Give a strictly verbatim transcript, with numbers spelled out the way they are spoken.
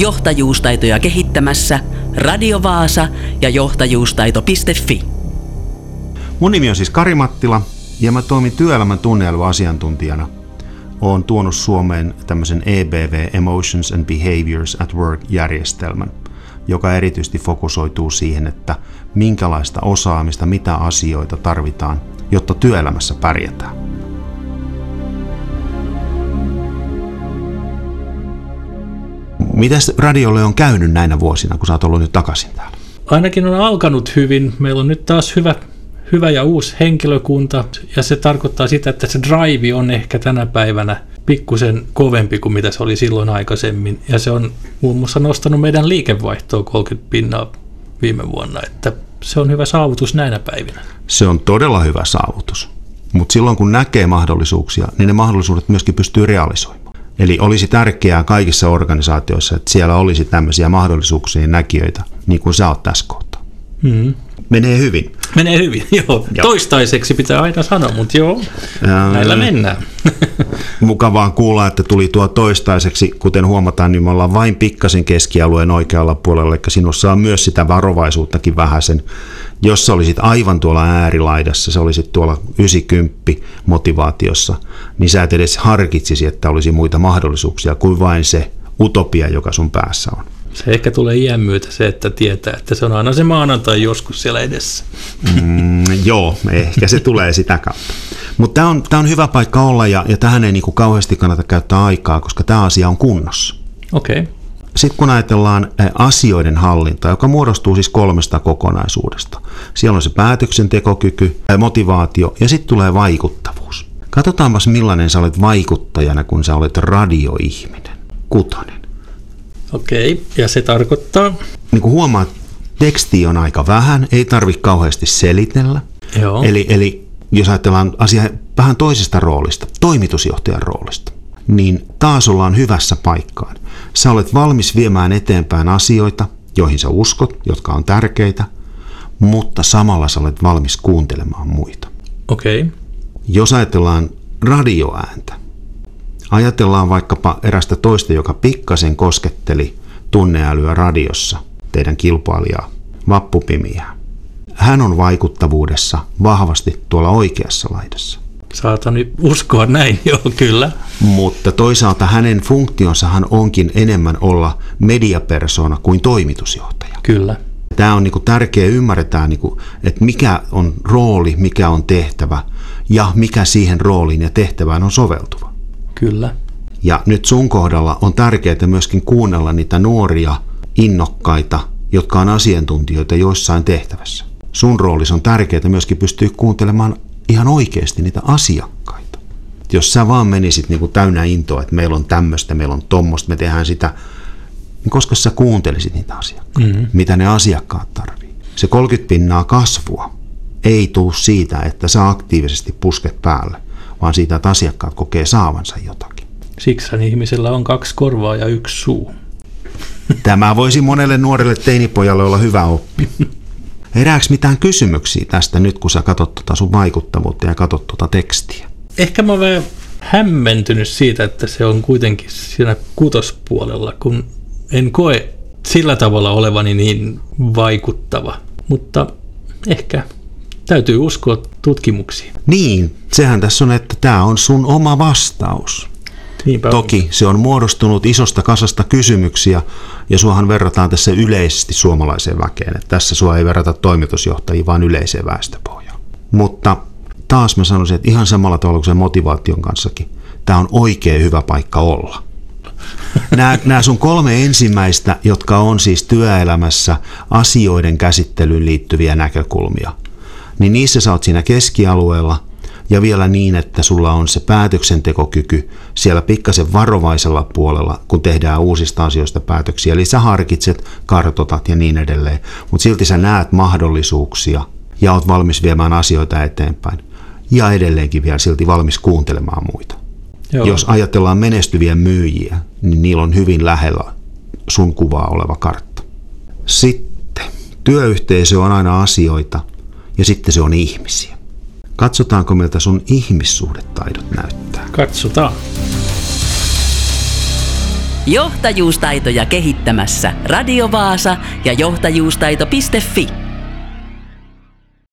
Johtajuustaitoja kehittämässä Radio Vaasa ja johtajuustaito piste fi. Mun nimi on siis Kari Mattila ja mä toimin työelämän tunneälyasiantuntijana. Oon tuonut Suomeen tämmöisen E B V, Emotions and Behaviors at Work-järjestelmän, joka erityisesti fokusoituu siihen, että minkälaista osaamista, mitä asioita tarvitaan, jotta työelämässä pärjätään. Mitäs radiolle on käynyt näinä vuosina, kun sä oot ollut nyt takaisin täällä? Ainakin on alkanut hyvin. Meillä on nyt taas hyvä, hyvä ja uusi henkilökunta, ja se tarkoittaa sitä, että se drive on ehkä tänä päivänä pikkusen kovempi kuin mitä se oli silloin aikaisemmin. Ja se on muun muassa nostanut meidän liikevaihtoa kolmekymmentä pinnaa viime vuonna, että se on hyvä saavutus näinä päivinä. Se on todella hyvä saavutus, mutta silloin kun näkee mahdollisuuksia, niin ne mahdollisuudet myöskin pystyy realisoimaan. Eli olisi tärkeää kaikissa organisaatioissa, että siellä olisi tämmöisiä mahdollisuuksien näkijöitä, niin kuin sä oot tässä kohtaa. Mm-hmm. Menee hyvin. Menee hyvin, joo. joo. Toistaiseksi pitää aina sanoa, mutta joo, Ää... näillä mennään. Mukavaa kuulla, että tuli tuo toistaiseksi. Kuten huomataan, niin me ollaan vain pikkasen keskialueen oikealla puolella, eli sinussa on myös sitä varovaisuuttakin vähäsen. Jos sä olisit aivan tuolla äärilaidassa, sä olisit tuolla yhdeksänkymmentä motivaatiossa, niin sä et edes harkitsisi, että olisi muita mahdollisuuksia kuin vain se utopia, joka sun päässä on. Se ehkä tulee iän myötä se, että tietää, että se on aina se maanantai joskus siellä edessä. Mm, joo, ehkä se tulee sitä kautta. Mutta tämä on, on hyvä paikka olla ja, ja tähän ei niinku kauheasti kannata käyttää aikaa, koska tämä asia on kunnossa. Okei. Okay. Sitten kun ajatellaan asioiden hallinta, joka muodostuu siis kolmesta kokonaisuudesta. Siellä on se päätöksentekokyky, motivaatio ja sitten tulee vaikuttavuus. Katsotaanpas millainen sä olet vaikuttajana, kun sä olet radioihminen. Kutonen. Okei, ja se tarkoittaa? Niin kuin huomaat, tekstiä on aika vähän, ei tarvitse kauheasti selitellä. Joo. Eli, eli jos ajatellaan asiaa vähän toisesta roolista, toimitusjohtajan roolista, niin taas ollaan hyvässä paikkaan. Sä olet valmis viemään eteenpäin asioita, joihin sä uskot, jotka on tärkeitä, mutta samalla sä olet valmis kuuntelemaan muita. Okei. Okay. Jos ajatellaan radioääntä, ajatellaan vaikkapa erästä toista, joka pikkasen kosketteli tunneälyä radiossa, teidän kilpailijaa, Vappupimiä. Hän on vaikuttavuudessa vahvasti tuolla oikeassa laidassa. Saatan uskoa näin, joo, kyllä. Mutta toisaalta hänen funktionsahan onkin enemmän olla mediapersona kuin toimitusjohtaja. Kyllä. Tämä on niin kuin tärkeää ymmärretään, niin kuin, että mikä on rooli, mikä on tehtävä ja mikä siihen rooliin ja tehtävään on soveltuva. Kyllä. Ja nyt sun kohdalla on tärkeää myöskin kuunnella niitä nuoria, innokkaita, jotka on asiantuntijoita joissain tehtävässä. Sun roolissa on tärkeää myöskin pystyä kuuntelemaan ihan oikeasti niitä asiakkaita. Jos sä vaan menisit niin kuin täynnä intoa, että meillä on tämmöistä, meillä on tommoista, me tehdään sitä, niin koska sä kuuntelisit niitä asiakkaita, mm-hmm. mitä ne asiakkaat tarvii. Se kolmekymmentä pinnaa kasvua ei tule siitä, että sä aktiivisesti pusket päälle, vaan siitä, että asiakkaat kokee saavansa jotakin. Siksi ihmisellä on kaksi korvaa ja yksi suu. Tämä voisi monelle nuorelle teinipojalle olla hyvä oppi. Herääks mitään kysymyksiä tästä nyt, kun sä katsot tuota sun vaikuttavuutta ja katsot tuota tekstiä? Ehkä mä oon vähän hämmentynyt siitä, että se on kuitenkin siinä kutospuolella, kun en koe sillä tavalla olevani niin vaikuttava. Mutta ehkä täytyy uskoa tutkimuksiin. Niin, sehän tässä on, että tämä on sun oma vastaus. Niinpä Toki on. Se on muodostunut isosta kasasta kysymyksiä ja suahan verrataan tässä yleisesti suomalaiseen väkeen. Että tässä sua ei verrata toimitusjohtajiin, vaan yleiseen väestöpohjaan. Mutta taas mä sanoisin, että ihan samalla tavalla kuin sen motivaation kanssakin, tämä on oikein hyvä paikka olla. Nämä, nämä sun kolme ensimmäistä, jotka on siis työelämässä asioiden käsittelyyn liittyviä näkökulmia, niin niissä sä oot siinä keskialueella ja vielä niin, että sulla on se päätöksentekokyky siellä pikkasen varovaisella puolella, kun tehdään uusista asioista päätöksiä. Eli sä harkitset, kartotat ja niin edelleen, mutta silti sä näet mahdollisuuksia ja oot valmis viemään asioita eteenpäin. Ja edelleenkin vielä silti valmis kuuntelemaan muita. Joo. Jos ajatellaan menestyviä myyjiä, niin niillä on hyvin lähellä sun kuvaa oleva kartta. Sitten työyhteisö on aina asioita ja sitten se on ihmisiä. Katsotaanko miltä sun ihmissuhdetaidot näyttää? Katsotaan. Johtajuustaitoja kehittämässä Radio Vaasa ja johtajuustaito piste fi.